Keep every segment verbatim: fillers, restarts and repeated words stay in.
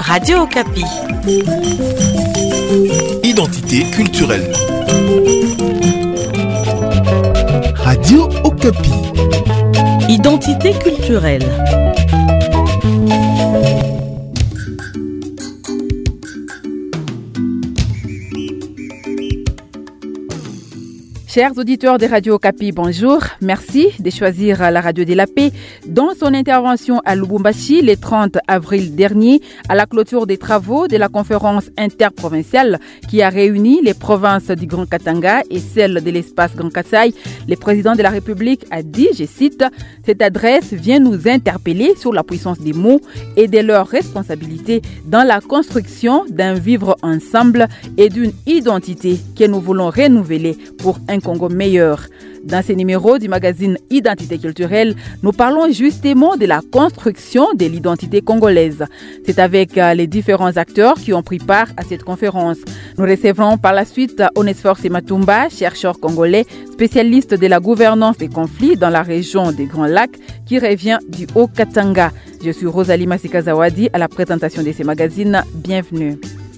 Radio Okapi. Identité culturelle. Radio Okapi. Identité culturelle. Chers auditeurs de Radio Okapi, bonjour. Merci de choisir la Radio de la Paix. Dans son intervention à Lubumbashi le trente avril dernier, à la clôture des travaux de la conférence interprovinciale qui a réuni les provinces du Grand Katanga et celles de l'espace Grand Kasaï, le président de la République a dit, je cite, « Cette adresse vient nous interpeller sur la puissance des mots et de leur responsabilité dans la construction d'un vivre ensemble et d'une identité que nous voulons renouveler pour un Congo meilleur. » Dans ce numéro du magazine Identité culturelle, nous parlons justement de la construction de l'identité congolaise. C'est avec les différents acteurs qui ont pris part à cette conférence. Nous recevrons par la suite Onesphore Matumba, chercheur congolais, spécialiste de la gouvernance des conflits dans la région des Grands Lacs, qui revient du Haut-Katanga. Je suis Rosalie Masika-Zawadi à la présentation de ce magazine. Bienvenue.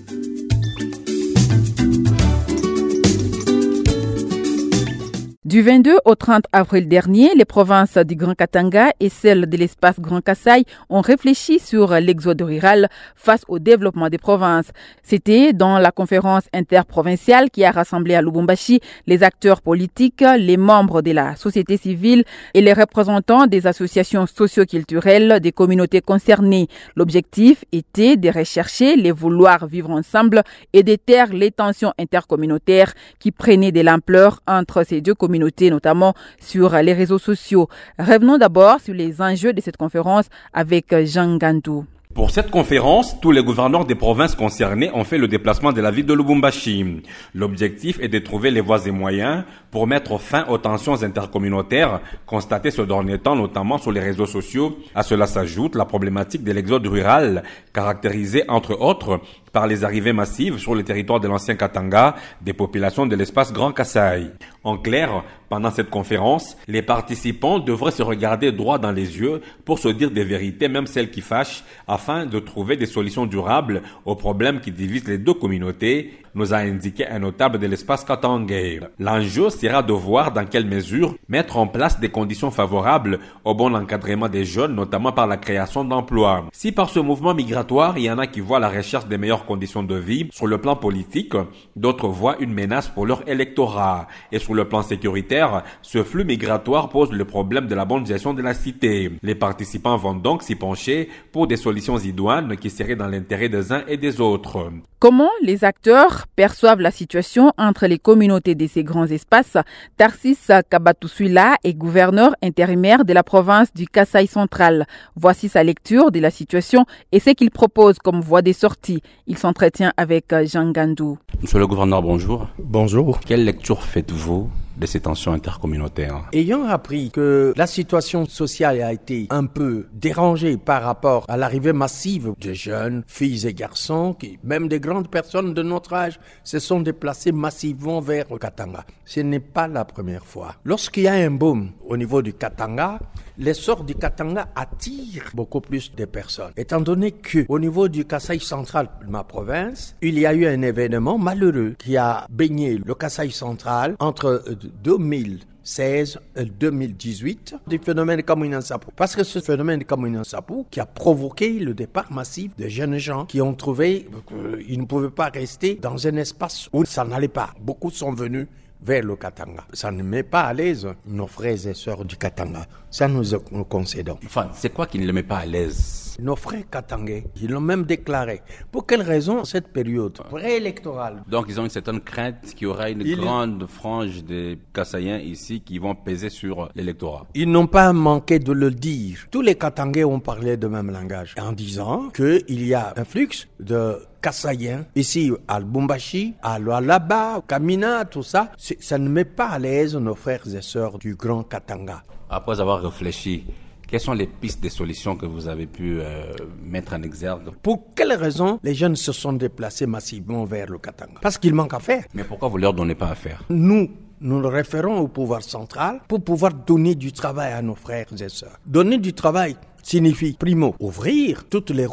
Du vingt-deux au trente avril dernier, les provinces du Grand Katanga et celles de l'espace Grand Kasaï ont réfléchi sur l'exode rural face au développement des provinces. C'était dans la conférence interprovinciale qui a rassemblé à Lubumbashi les acteurs politiques, les membres de la société civile et les représentants des associations socio-culturelles des communautés concernées. L'objectif était de rechercher les vouloirs vivre ensemble et de taire les tensions intercommunautaires qui prenaient de l'ampleur entre ces deux communautés, notamment sur les réseaux sociaux. Revenons d'abord sur les enjeux de cette conférence avec Jean Gandou. Pour cette conférence, tous les gouverneurs des provinces concernées ont fait le déplacement de la ville de Lubumbashi. L'objectif est de trouver les voies et moyens pour mettre fin aux tensions intercommunautaires constatées ce dernier temps, notamment sur les réseaux sociaux. À cela s'ajoute la problématique de l'exode rural, caractérisée entre autres par les arrivées massives sur le territoire de l'ancien Katanga des populations de l'espace Grand Kasaï. En clair, pendant cette conférence, les participants devraient se regarder droit dans les yeux pour se dire des vérités, même celles qui fâchent, afin de trouver des solutions durables aux problèmes qui divisent les deux communautés, nous a indiqué un notable de l'espace katangais. L'enjeu sera de voir dans quelle mesure mettre en place des conditions favorables au bon encadrement des jeunes, notamment par la création d'emplois. Si par ce mouvement migratoire, il y en a qui voient la recherche des meilleures conditions de vie sur le plan politique, d'autres voient une menace pour leur électorat. Et sur le plan sécuritaire, ce flux migratoire pose le problème de la bonne gestion de la cité. Les participants vont donc s'y pencher pour des solutions idoines qui seraient dans l'intérêt des uns et des autres. Comment les acteurs perçoivent la situation entre les communautés de ces grands espaces? Tarsis Kabatouswila est gouverneur intérimaire de la province du Kasaï central. Voici sa lecture de la situation et ce qu'il propose comme voie de sortie. Il s'entretient avec Jean Gandou. Monsieur le gouverneur, bonjour. Bonjour. Quelle lecture faites-vous de ces tensions intercommunautaires? Ayant appris que la situation sociale a été un peu dérangée par rapport à l'arrivée massive de jeunes, filles et garçons, qui, même des grandes personnes de notre âge, se sont déplacées massivement vers le Katanga. Ce n'est pas la première fois. Lorsqu'il y a un boom au niveau du Katanga, l'essor du Katanga attire beaucoup plus de personnes. Étant donné que au niveau du Kasaï central, ma province, il y a eu un événement malheureux qui a baigné le Kasaï central entre deux mille seize et deux mille dix-huit du phénomène Kamouina Sapou. Parce que ce phénomène Kamouina Sapou qui a provoqué le départ massif de jeunes gens qui ont trouvé qu'ils ne pouvaient pas rester dans un espace où ça n'allait pas. Beaucoup sont venus vers le Katanga. Ça ne met pas à l'aise nos frères et sœurs du Katanga. Ça, nous nous concédons. Enfin, c'est quoi qui ne le met pas à l'aise? Nos frères katangais, ils l'ont même déclaré. Pour quelle raison cette période préélectorale? Donc, ils ont une certaine crainte qu'il y aura une ils... grande frange des Kasaïens ici qui vont peser sur l'électorat. Ils n'ont pas manqué de le dire. Tous les Katangais ont parlé de même langage en disant qu'il y a un flux de Kasaïens, ici à Lubumbashi, à Lualaba, au Kamina, tout ça, ça ne met pas à l'aise nos frères et sœurs du Grand Katanga. Après avoir réfléchi, quelles sont les pistes de solutions que vous avez pu euh, mettre en exergue? Pour quelles raisons les jeunes se sont déplacés massivement vers le Katanga? Parce qu'il manque à faire. Mais pourquoi vous ne leur donnez pas à faire? Nous, nous le référons au pouvoir central pour pouvoir donner du travail à nos frères et sœurs. Donner du travail signifie, primo, ouvrir toutes les routes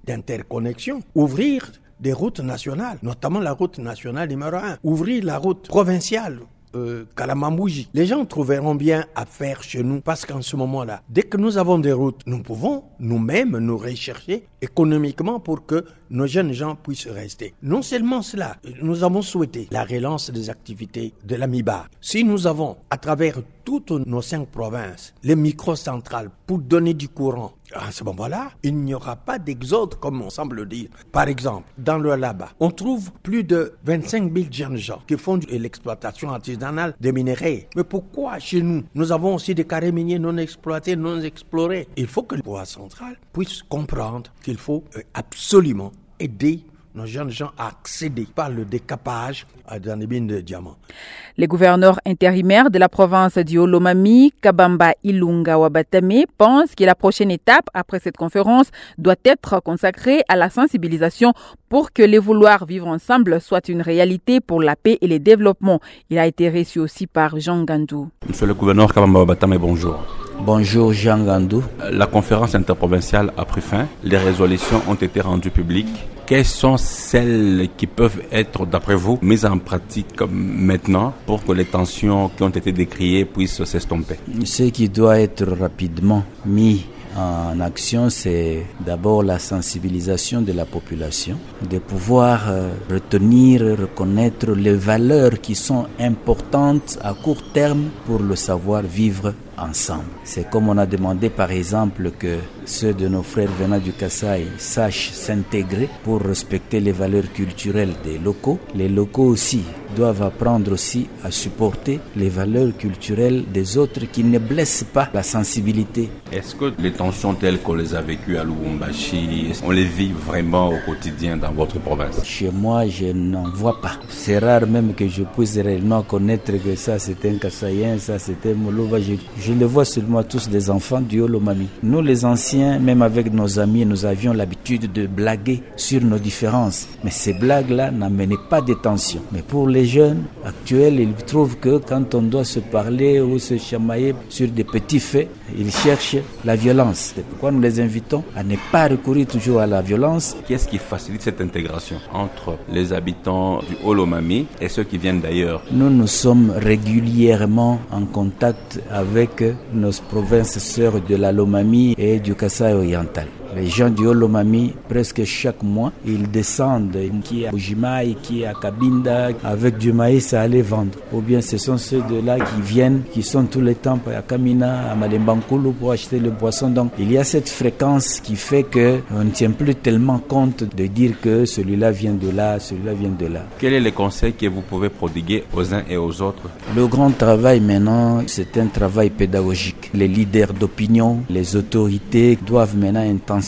d'interconnexion, ouvrir des routes nationales, notamment la route nationale numéro un, ouvrir la route provinciale, Euh, Kalamambouji. Les gens trouveront bien à faire chez nous parce qu'en ce moment-là, dès que nous avons des routes, nous pouvons nous-mêmes nous rechercher économiquement pour que nos jeunes gens puissent rester. Non seulement cela, nous avons souhaité la relance des activités de l'AMIBA. Si nous avons, à travers toutes nos cinq provinces, les microcentrales pour donner du courant, à ce moment-là, il n'y aura pas d'exode, comme on semble dire. Par exemple, dans le Laba, on trouve plus de vingt-cinq mille jeunes gens qui font de l'exploitation artisanale des minerais. Mais pourquoi chez nous, nous avons aussi des carrés miniers non exploités, non explorés? Il faut que le pouvoir central puisse comprendre qu'il faut absolument aider nos jeunes gens à accéder par le décapage dans les mines de diamants. Les gouverneurs intérimaires de la province du Olomami, Kabamba Ilunga Wabatame, pensent que la prochaine étape après cette conférence doit être consacrée à la sensibilisation pour que les vouloir vivre ensemble soit une réalité pour la paix et le développement. Il a été reçu aussi par Jean Gandou. Monsieur le gouverneur Kabamba Wabatame, bonjour. Bonjour Jean Gandou. La conférence interprovinciale a pris fin. Les résolutions ont été rendues publiques. Quelles sont celles qui peuvent être, d'après vous, mises en pratique maintenant pour que les tensions qui ont été décriées puissent s'estomper? Ce qui doit être rapidement mis en action, c'est d'abord la sensibilisation de la population, de pouvoir retenir, reconnaître les valeurs qui sont importantes à court terme pour le savoir-vivre ensemble. C'est comme on a demandé par exemple que ceux de nos frères venant du Kasaï sachent s'intégrer pour respecter les valeurs culturelles des locaux. Les locaux aussi doivent apprendre aussi à supporter les valeurs culturelles des autres qui ne blessent pas la sensibilité. Est-ce que les tensions telles qu'on les a vécues à Lubumbashi, on les vit vraiment au quotidien dans votre province? Chez moi, je n'en vois pas. C'est rare même que je puisse réellement connaître que ça c'était un Kasaïen, ça c'était Moluba. Je, je les vois seulement tous des enfants du Olomami. Nous les anciens, même avec nos amis, nous avions l'habitude de blaguer sur nos différences. Mais ces blagues-là n'amenaient pas de tension. Mais pour les jeunes actuels, ils trouvent que quand on doit se parler ou se chamailler sur des petits faits, ils cherchent la violence. C'est pourquoi nous les invitons à ne pas recourir toujours à la violence. Qu'est-ce qui facilite cette intégration entre les habitants du Olomami et ceux qui viennent d'ailleurs? Nous, nous sommes régulièrement en contact avec nos provinces sœurs de la Lomami et du Kasaï oriental. Les gens du Olomami, presque chaque mois, ils descendent qui est à Bujimai, qui est à Kabinda, avec du maïs à aller vendre. Ou bien ce sont ceux de là qui viennent, qui sont tous les temps à Kamina, à Malembankulu pour acheter le poisson. Donc il y a cette fréquence qui fait qu'on ne tient plus tellement compte de dire que celui-là vient de là, celui-là vient de là. Quels sont les conseils que vous pouvez prodiguer aux uns et aux autres? Le grand travail maintenant, c'est un travail pédagogique. Les leaders d'opinion, les autorités doivent maintenant intensifier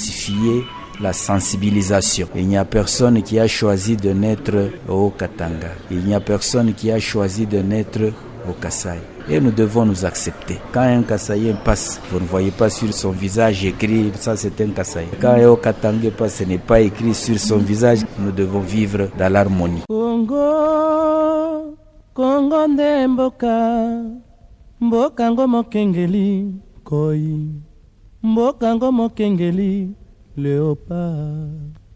la sensibilisation. Il n'y a personne qui a choisi de naître au Katanga. Il n'y a personne qui a choisi de naître au Kasaï. Et nous devons nous accepter. Quand un Kasaïen passe, vous ne voyez pas sur son visage écrit « ça c'est un Kasaïen ». Quand un au Katanga passe, ce n'est pas écrit sur son visage. Nous devons vivre dans l'harmonie. Congo, Congo nde mboka, mboka ngo mokengeli koi, mboka ngo mokengeli léopard.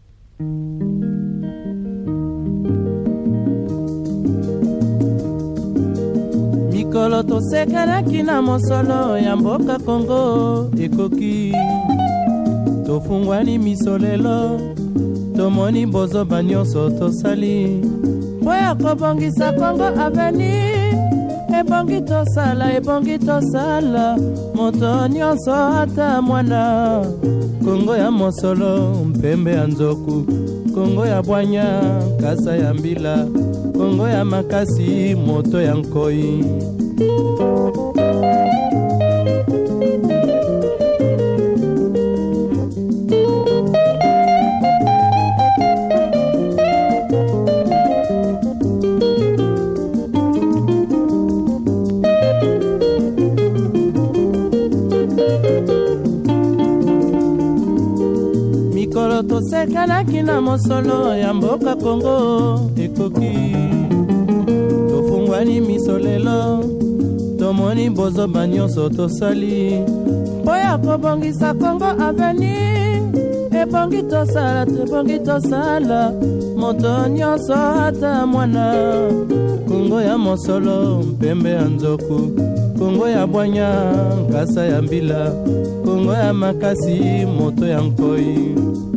Mikolo tosekelaki na mosolo ya mboka Kongo ekoki, tofungwani misolelo, tomoni bozoba nyonso tosali, mpo ya kobongisa Kongo aveni. Ebongi tosala, ebongi tosala, moto nyonso ata mwana. Kongo ya mosolo, mpembe ya nzoku, Kongo ya bwanya, kasa ya mbila, Kongo ya makasi, moto ya nkoi. Tosekalaki na mosolo ya mboka Kongo ekoki, tofungwani misolelo, tomoni bozoba nyonso tosali, mpo ya kobongisa Kongo aveni. tebongi tosala tebongi tosala moto nyonso ata mwana kongo ya mosolo mpembe ya nzoku kongo ya bwanya nkasa ya mbila kongo ya makasi moto ya nkoi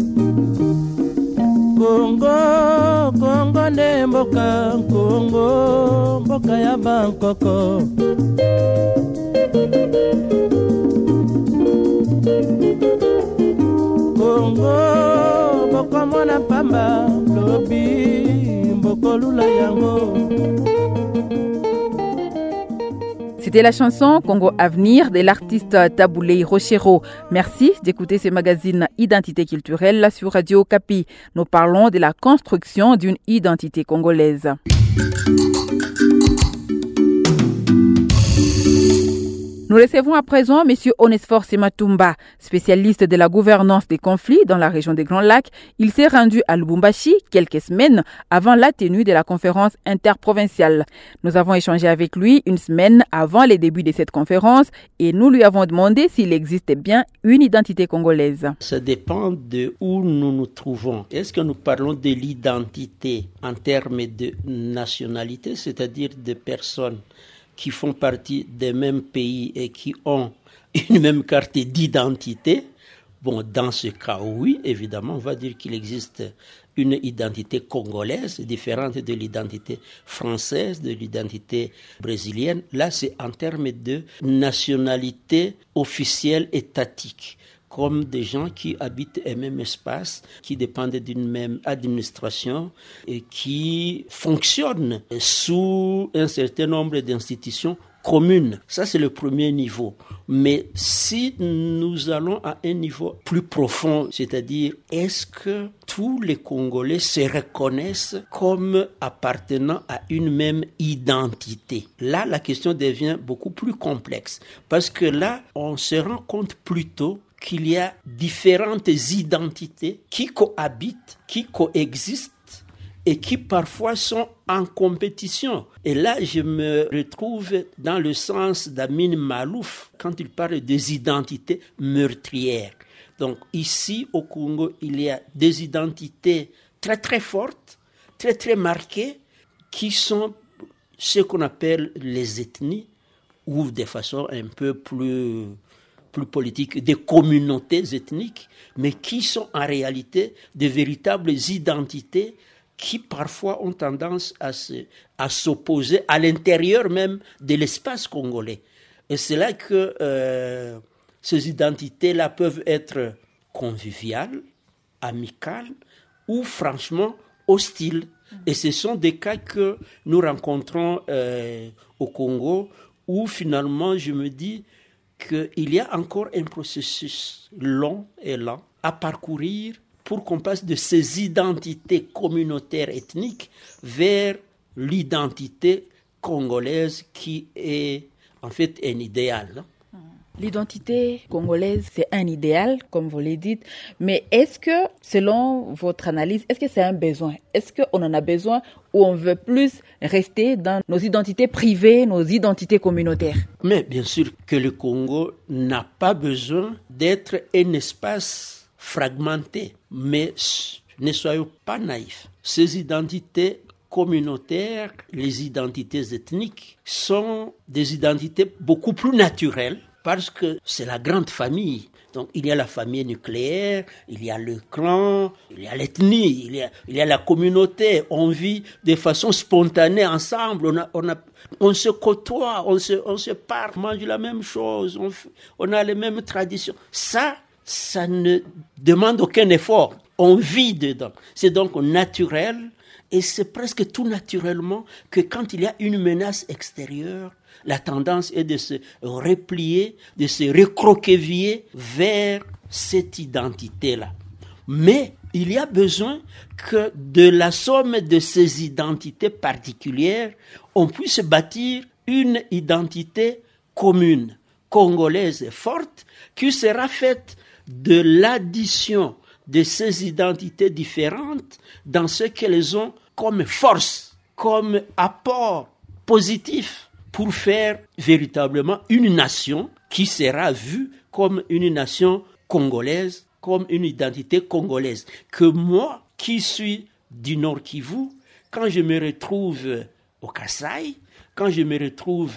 kongo kongo nde mboka kongo mboka ya bankoko kongo boko mona pamba lobi boko lula yango. C'était la chanson Congo Avenir de l'artiste Taboulé Rochero. Merci d'écouter ce magazine Identité culturelle sur Radio Okapi. Nous parlons de la construction d'une identité congolaise. Nous recevons à présent M. Onesphore Sematumba, spécialiste de la gouvernance des conflits dans la région des Grands Lacs. Il s'est rendu à Lubumbashi quelques semaines avant la tenue de la conférence interprovinciale. Nous avons échangé avec lui une semaine avant les débuts de cette conférence et nous lui avons demandé s'il existe bien une identité congolaise. Ça dépend de où nous nous trouvons. Est-ce que nous parlons de l'identité en termes de nationalité, c'est-à-dire de personnes qui font partie des mêmes pays et qui ont une même carte d'identité? Bon, dans ce cas, oui, évidemment, on va dire qu'il existe une identité congolaise différente de l'identité française, de l'identité brésilienne. Là, c'est en termes de nationalité officielle étatique, comme des gens qui habitent un même espace, qui dépendent d'une même administration et qui fonctionnent sous un certain nombre d'institutions communes. Ça, c'est le premier niveau. Mais si nous allons à un niveau plus profond, c'est-à-dire, est-ce que tous les Congolais se reconnaissent comme appartenant à une même identité? Là, la question devient beaucoup plus complexe. Parce que là, on se rend compte plutôt qu'il y a différentes identités qui cohabitent, qui coexistent et qui parfois sont en compétition. Et là, je me retrouve dans le sens d'Amin Malouf quand il parle des identités meurtrières. Donc ici, au Congo, il y a des identités très très fortes, très très marquées, qui sont ce qu'on appelle les ethnies, ou de façon un peu plus... plus politiques, des communautés ethniques, mais qui sont en réalité de véritables identités qui parfois ont tendance à, se, à s'opposer à l'intérieur même de l'espace congolais. Et c'est là que euh, ces identités-là peuvent être conviviales, amicales ou franchement hostiles. Et ce sont des cas que nous rencontrons euh, au Congo où finalement je me dis qu'il y a encore un processus long et lent à parcourir pour qu'on passe de ces identités communautaires ethniques vers l'identité congolaise qui est en fait un idéal. L'identité congolaise, c'est un idéal, comme vous l'avez dit, mais est-ce que, selon votre analyse, est-ce que c'est un besoin? Est-ce qu'on en a besoin ou on veut plus rester dans nos identités privées, nos identités communautaires? Mais bien sûr que le Congo n'a pas besoin d'être un espace fragmenté, mais ne soyons pas naïfs. Ces identités communautaires, les identités ethniques, sont des identités beaucoup plus naturelles, parce que c'est la grande famille. Donc il y a la famille nucléaire, il y a le clan, il y a l'ethnie, il y a, il y a la communauté. On vit de façon spontanée ensemble, on, a, on, a, on se côtoie, on se, on se parle, on mange la même chose, on, on a les mêmes traditions. Ça, ça ne demande aucun effort. On vit dedans. C'est donc naturel et c'est presque tout naturellement que quand il y a une menace extérieure, la tendance est de se replier, de se recroqueviller vers cette identité-là. Mais il y a besoin que de la somme de ces identités particulières, on puisse bâtir une identité commune, congolaise forte, qui sera faite de l'addition de ces identités différentes dans ce qu'elles ont comme force, comme apport positif, pour faire véritablement une nation qui sera vue comme une nation congolaise comme une identité congolaise. Que moi, qui suis du Nord Kivu, quand je me retrouve au Kasaï, quand je me retrouve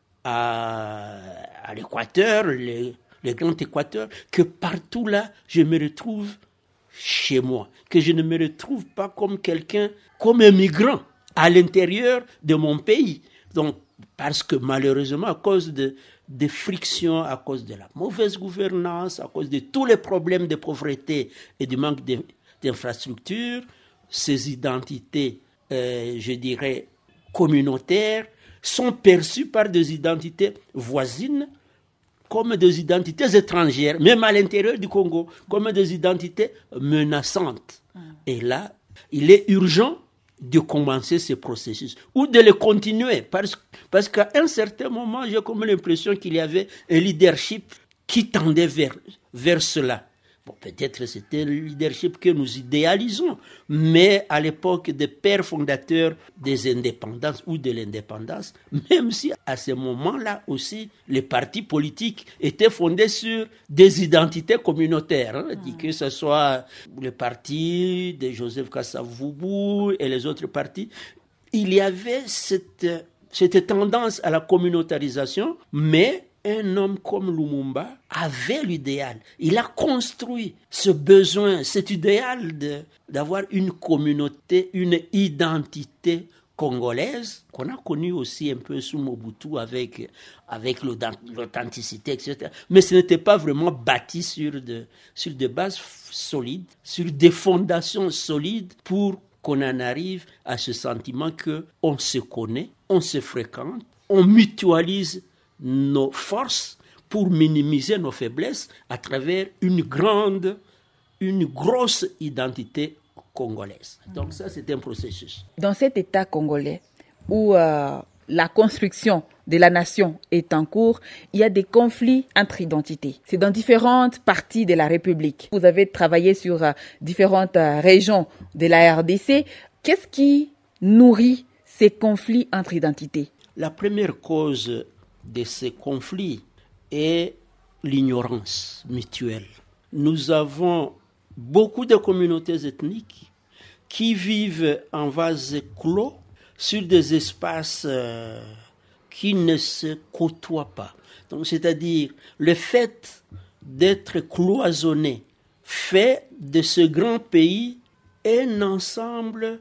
à, à l'Équateur, le, le Grand Équateur, que partout là, je me retrouve chez moi, que je ne me retrouve pas comme quelqu'un, comme un migrant à l'intérieur de mon pays. Donc, parce que malheureusement, à cause de, de frictions, à cause de la mauvaise gouvernance, à cause de tous les problèmes de pauvreté et du manque d'infrastructures, ces identités, euh, je dirais, communautaires, sont perçues par des identités voisines comme des identités étrangères, même à l'intérieur du Congo, comme des identités menaçantes. Mm. Et là, il est urgent de commencer ce processus ou de le continuer, parce, parce qu'à un certain moment, j'ai comme l'impression qu'il y avait un leadership qui tendait vers, vers cela. Bon, peut-être c'était le leadership que nous idéalisons, mais à l'époque des pères fondateurs des indépendances ou de l'indépendance, même si à ce moment-là aussi, les partis politiques étaient fondés sur des identités communautaires, hein, mmh. que ce soit le parti de Joseph Kasavubu et les autres partis, il y avait cette, cette tendance à la communautarisation, mais un homme comme Lumumba avait l'idéal. Il a construit ce besoin, cet idéal de, d'avoir une communauté, une identité congolaise, qu'on a connue aussi un peu sous Mobutu avec, avec l'authenticité, et cetera. Mais ce n'était pas vraiment bâti sur de, sur des bases solides, sur des fondations solides pour qu'on en arrive à ce sentiment qu'on se connaît, on se fréquente, on mutualise nos forces pour minimiser nos faiblesses à travers une grande, une grosse identité congolaise. Donc ça, c'est un processus. Dans cet État congolais où euh, la construction de la nation est en cours, il y a des conflits entre identités. C'est dans différentes parties de la République. Vous avez travaillé sur euh, différentes euh, régions de la R D C. Qu'est-ce qui nourrit ces conflits entre identités? La première cause de ces conflits est l'ignorance mutuelle. Nous avons beaucoup de communautés ethniques qui vivent en vase clos sur des espaces euh, qui ne se côtoient pas. Donc, c'est-à-dire, le fait d'être cloisonné fait de ce grand pays un ensemble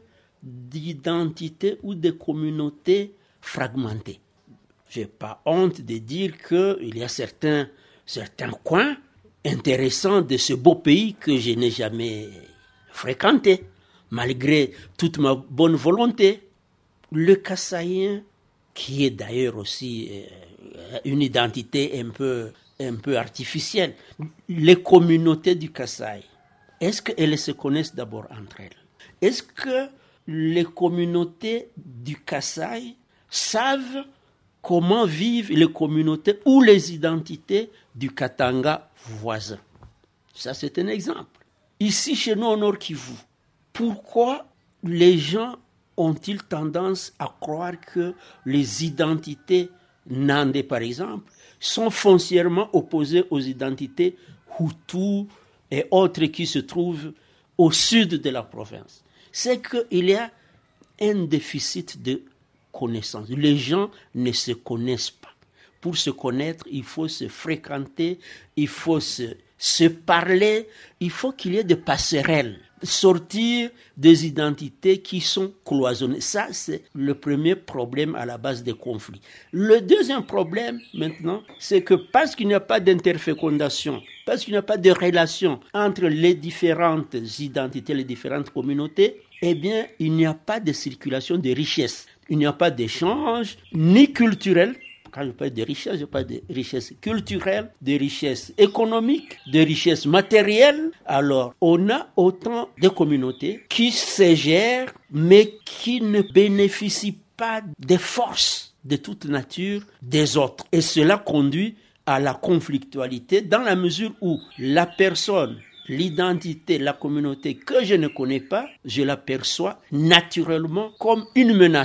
d'identités ou de communautés fragmentées. Je n'ai pas honte de dire qu'il y a certains, certains coins intéressants de ce beau pays que je n'ai jamais fréquenté, malgré toute ma bonne volonté. Le Kasaïen, qui est d'ailleurs aussi une identité un peu, un peu artificielle, les communautés du Kasaï, est-ce qu'elles se connaissent d'abord entre elles? Est-ce que les communautés du Kasaï savent comment vivent les communautés ou les identités du Katanga voisin? Ça, c'est un exemple. Ici, chez nous, au Nord Kivu, pourquoi les gens ont-ils tendance à croire que les identités Nandé, par exemple, sont foncièrement opposées aux identités Hutu et autres qui se trouvent au sud de la province? C'est qu'il y a un déficit de connaissance. Les gens ne se connaissent pas. Pour se connaître, il faut se fréquenter, il faut se, se parler, il faut qu'il y ait des passerelles, sortir des identités qui sont cloisonnées. Ça, c'est le premier problème à la base des conflits. Le deuxième problème, maintenant, c'est que parce qu'il n'y a pas d'interfécondation, parce qu'il n'y a pas de relation entre les différentes identités, les différentes communautés, eh bien, il n'y a pas de circulation de richesses. Il n'y a pas d'échange, ni culturel. Quand je parle de richesse, je parle de richesse culturelle, de richesse économique, de richesse matérielle. Alors, on a autant de communautés qui se gèrent, mais qui ne bénéficient pas des forces de toute nature des autres. Et cela conduit à la conflictualité dans la mesure où la personne, l'identité, la communauté que je ne connais pas, je la perçois naturellement comme une menace.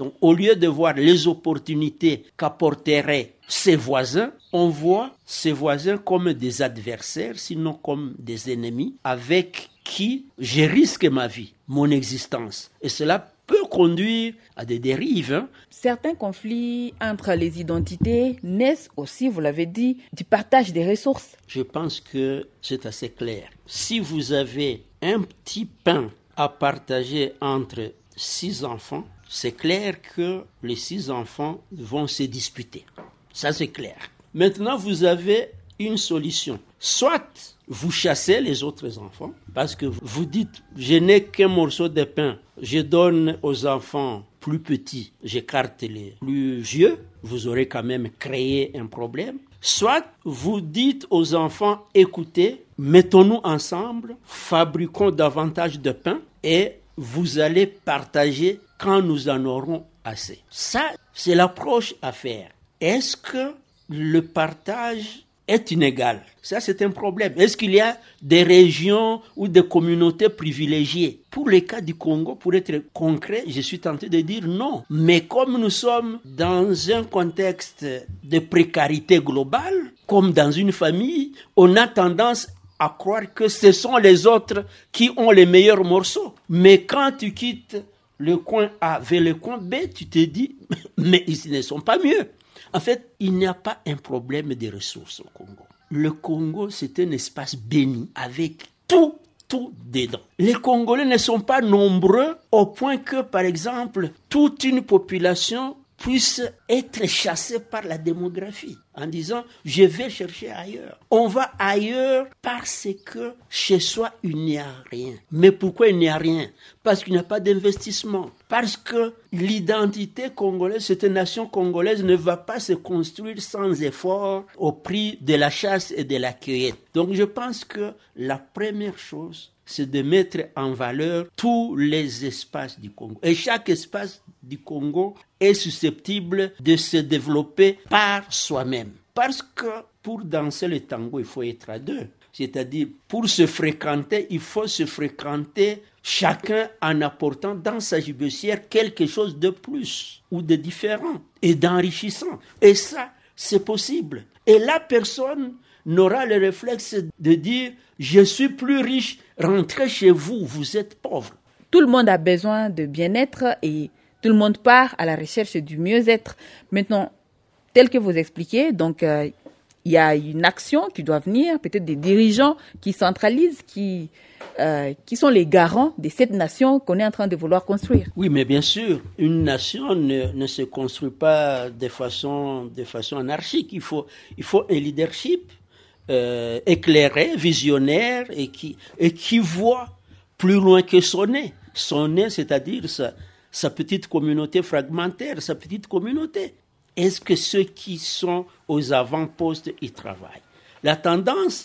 Donc au lieu de voir les opportunités qu'apporteraient ses voisins, on voit ses voisins comme des adversaires, sinon comme des ennemis, avec qui je risque ma vie, mon existence. Et cela peut conduire à des dérives. Hein. Certains conflits entre les identités naissent aussi, vous l'avez dit, du partage des ressources. Je pense que c'est assez clair. Si vous avez un petit pain à partager entre six enfants, c'est clair que les six enfants vont se disputer. Ça, c'est clair. Maintenant, vous avez une solution. Soit vous chassez les autres enfants, parce que vous dites, je n'ai qu'un morceau de pain, je donne aux enfants plus petits, j'écarte les plus vieux, vous aurez quand même créé un problème. Soit vous dites aux enfants, écoutez, mettons-nous ensemble, fabriquons davantage de pain et vous allez partager quand nous en aurons assez. Ça, c'est l'approche à faire. Est-ce que le partage est inégal? Ça, c'est un problème. Est-ce qu'il y a des régions ou des communautés privilégiées? Pour le cas du Congo, pour être concret, je suis tenté de dire non. Mais comme nous sommes dans un contexte de précarité globale, comme dans une famille, on a tendance à croire que ce sont les autres qui ont les meilleurs morceaux. Mais quand tu quittes le coin A vers le coin B, tu te dis, mais ils ne sont pas mieux. En fait, il n'y a pas un problème de ressources au Congo. Le Congo, c'est un espace béni avec tout, tout dedans. Les Congolais ne sont pas nombreux au point que, par exemple, toute une population puisse être chassée par la démographie en disant « je vais chercher ailleurs ». On va ailleurs parce que chez soi, il n'y a rien. Mais pourquoi il n'y a rien? Parce qu'il n'y a pas d'investissement. Parce que l'identité congolaise, cette nation congolaise ne va pas se construire sans effort au prix de la chasse et de la cueillette. Donc je pense que la première chose, c'est de mettre en valeur tous les espaces du Congo. Et chaque espace du Congo est susceptible de se développer par soi-même. Parce que pour danser le tango, il faut être à deux. C'est-à-dire, pour se fréquenter, il faut se fréquenter chacun en apportant dans sa gibecière quelque chose de plus ou de différent et d'enrichissant. Et ça, c'est possible. Et la personne n'aura le réflexe de dire « je suis plus riche, rentrez chez vous, vous êtes pauvre ». Tout le monde a besoin de bien-être et tout le monde part à la recherche du mieux-être. Maintenant, tel que vous expliquez, donc euh, il y a une action qui doit venir, peut-être des dirigeants qui centralisent, qui, euh, qui sont les garants de cette nation qu'on est en train de vouloir construire. Oui, mais bien sûr, une nation ne, ne se construit pas de façon, de façon anarchique. Il faut, il faut un leadership euh, éclairé, visionnaire et qui, et qui voit plus loin que son nez. Son nez, c'est-à-dire sa, sa petite communauté fragmentaire, sa petite communauté. Est-ce que ceux qui sont aux avant-postes y travaillent? La tendance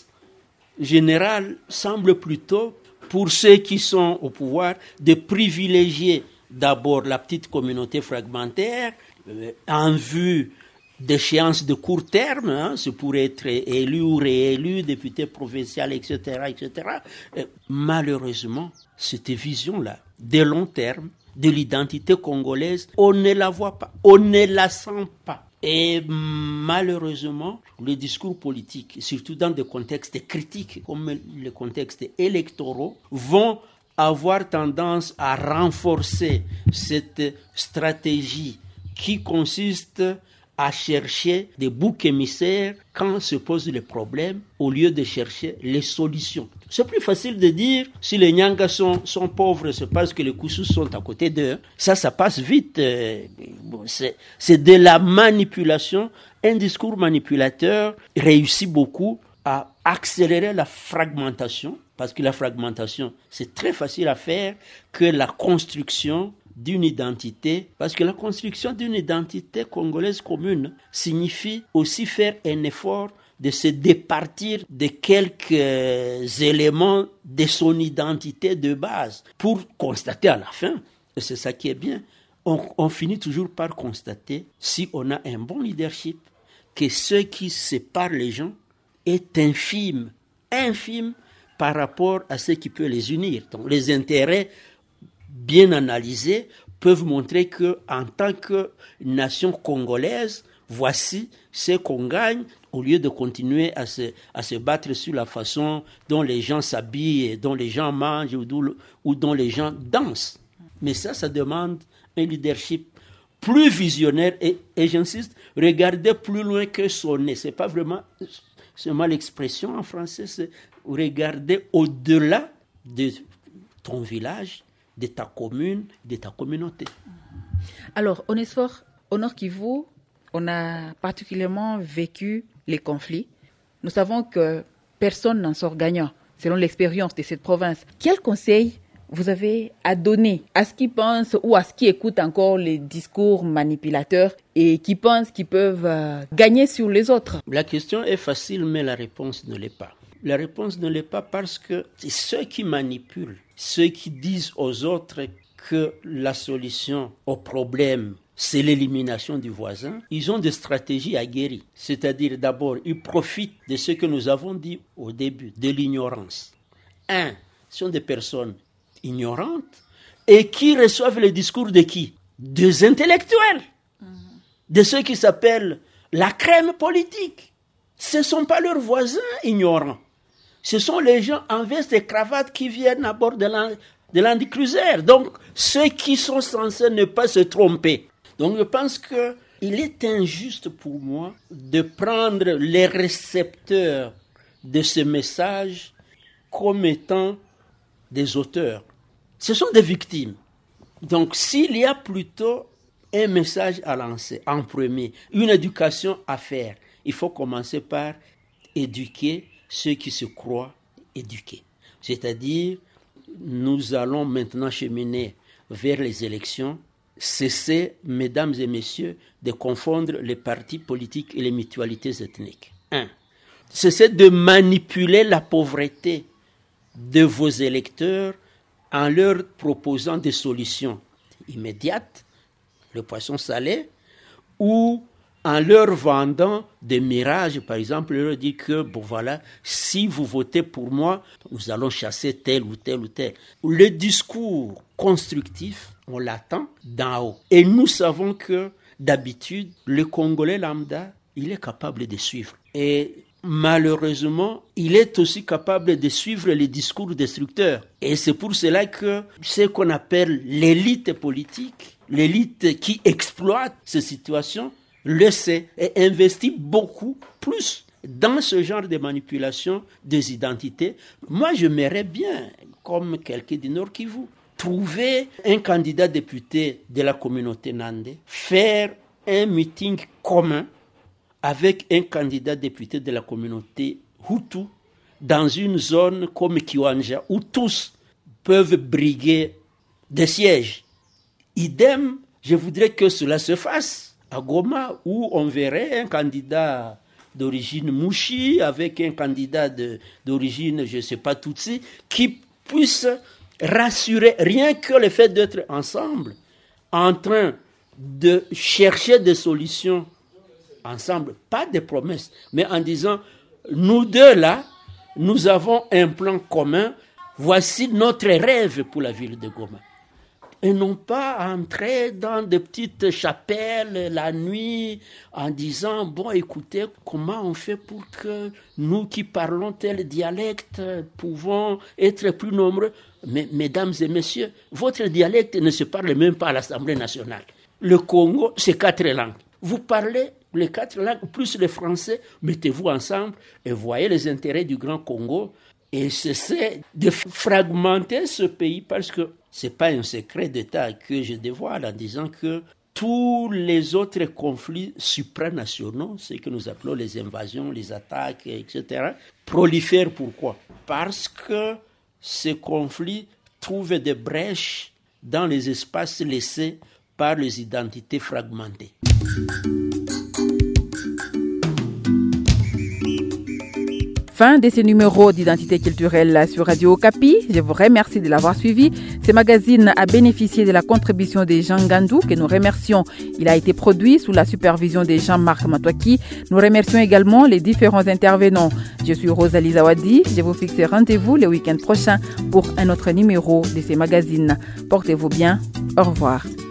générale semble plutôt, pour ceux qui sont au pouvoir, de privilégier d'abord la petite communauté fragmentaire euh, en vue d'échéances de court terme, hein, c'est pour être élu ou réélu, député provincial, et cetera, et cetera. Et malheureusement, cette vision-là, de long terme, de l'identité congolaise, on ne la voit pas, on ne la sent pas. Et malheureusement, les discours politiques, surtout dans des contextes critiques comme les contextes électoraux, vont avoir tendance à renforcer cette stratégie qui consiste à chercher des boucs émissaires quand se posent les problèmes au lieu de chercher les solutions. C'est plus facile de dire si les Nyangas sont, sont pauvres, c'est parce que les Koussous sont à côté d'eux. Ça, ça passe vite. Bon, c'est, c'est de la manipulation. Un discours manipulateur réussit beaucoup à accélérer la fragmentation, parce que la fragmentation, c'est très facile à faire que la construction d'une identité, parce que la construction d'une identité congolaise commune signifie aussi faire un effort de se départir de quelques éléments de son identité de base pour constater à la fin, et c'est ça qui est bien, on, on finit toujours par constater, si on a un bon leadership, que ce qui sépare les gens est infime, infime par rapport à ce qui peut les unir. Donc les intérêts bien analysés peuvent montrer que, en tant que nation congolaise, voici ce qu'on gagne au lieu de continuer à se, à se battre sur la façon dont les gens s'habillent, dont les gens mangent ou, ou dont les gens dansent. Mais ça, ça demande un leadership plus visionnaire et, et j'insiste, regarder plus loin que son nez. C'est pas vraiment seulement l'expression en français, c'est regarder au-delà de ton village, de ta commune, de ta communauté. Alors, Onesphore, au Nord Kivu, on a particulièrement vécu les conflits. Nous savons que personne n'en sort gagnant, selon l'expérience de cette province. Quel conseil vous avez à donner à ceux qui pensent ou à ceux qui écoutent encore les discours manipulateurs et qui pensent qu'ils peuvent euh, gagner sur les autres? La question est facile, mais la réponse ne l'est pas. La réponse ne l'est pas parce que c'est ceux qui manipulent, ceux qui disent aux autres que la solution au problème, c'est l'élimination du voisin, ils ont des stratégies aguerries. C'est-à-dire, d'abord, ils profitent de ce que nous avons dit au début, de l'ignorance. Un, ce sont des personnes ignorantes et qui reçoivent le discours de qui? Des intellectuels, mmh. de ceux qui s'appellent la crème politique. Ce ne sont pas leurs voisins ignorants. Ce sont les gens en veste et cravate qui viennent à bord de Land Cruiser. Donc, ceux qui sont censés ne pas se tromper. Donc, je pense qu'il est injuste pour moi de prendre les récepteurs de ce message comme étant des auteurs. Ce sont des victimes. Donc, s'il y a plutôt un message à lancer en premier, une éducation à faire, il faut commencer par éduquer ceux qui se croient éduqués. C'est-à-dire, nous allons maintenant cheminer vers les élections. Cessez, mesdames et messieurs, de confondre les partis politiques et les mutualités ethniques. Un. Cessez de manipuler la pauvreté de vos électeurs en leur proposant des solutions immédiates, le poisson salé, ou en leur vendant des mirages, par exemple, leur dire que, bon voilà, si vous votez pour moi, nous allons chasser tel ou tel ou tel. Le discours constructif, on l'attend d'en haut. Et nous savons que, d'habitude, le Congolais lambda, il est capable de suivre. Et malheureusement, il est aussi capable de suivre les discours destructeurs. Et c'est pour cela que ce qu'on appelle l'élite politique, l'élite qui exploite ces situations, le sait et investit beaucoup plus dans ce genre de manipulation des identités. Moi, je m'aimerais bien, comme quelqu'un du Nord Kivu, trouver un candidat député de la communauté Nandé, faire un meeting commun avec un candidat député de la communauté Hutu dans une zone comme Kiwanja où tous peuvent briguer des sièges. Idem, je voudrais que cela se fasse à Goma où on verrait un candidat d'origine Mouchi avec un candidat de, d'origine, je ne sais pas, Tutsi, qui puisse rassurer, rien que le fait d'être ensemble, en train de chercher des solutions ensemble, pas des promesses, mais en disant, nous deux là, nous avons un plan commun, voici notre rêve pour la ville de Goma. Et non pas entrer dans des petites chapelles la nuit en disant, bon écoutez, comment on fait pour que nous qui parlons tel dialecte pouvons être plus nombreux. Mais, mesdames et messieurs, votre dialecte ne se parle même pas à l'Assemblée nationale. Le Congo, c'est quatre langues. Vous parlez les quatre langues, plus le français, mettez-vous ensemble et voyez les intérêts du Grand Congo et cessez de fragmenter ce pays parce que ce n'est pas un secret d'État que je dévoile en disant que tous les autres conflits supranationaux, ce que nous appelons les invasions, les attaques, et cetera, prolifèrent. Pourquoi? Parce que ces conflits trouvent des brèches dans les espaces laissés par les identités fragmentées. Fin de ce numéro d'identité culturelle sur Radio Okapi. Je vous remercie de l'avoir suivi. Ce magazine a bénéficié de la contribution de Jean Gandou, que nous remercions. Il a été produit sous la supervision de Jean-Marc Matouaki. Nous remercions également les différents intervenants. Je suis Rosalie Zawadi. Je vous fixe rendez-vous le week-end prochain pour un autre numéro de ce magazine. Portez-vous bien. Au revoir.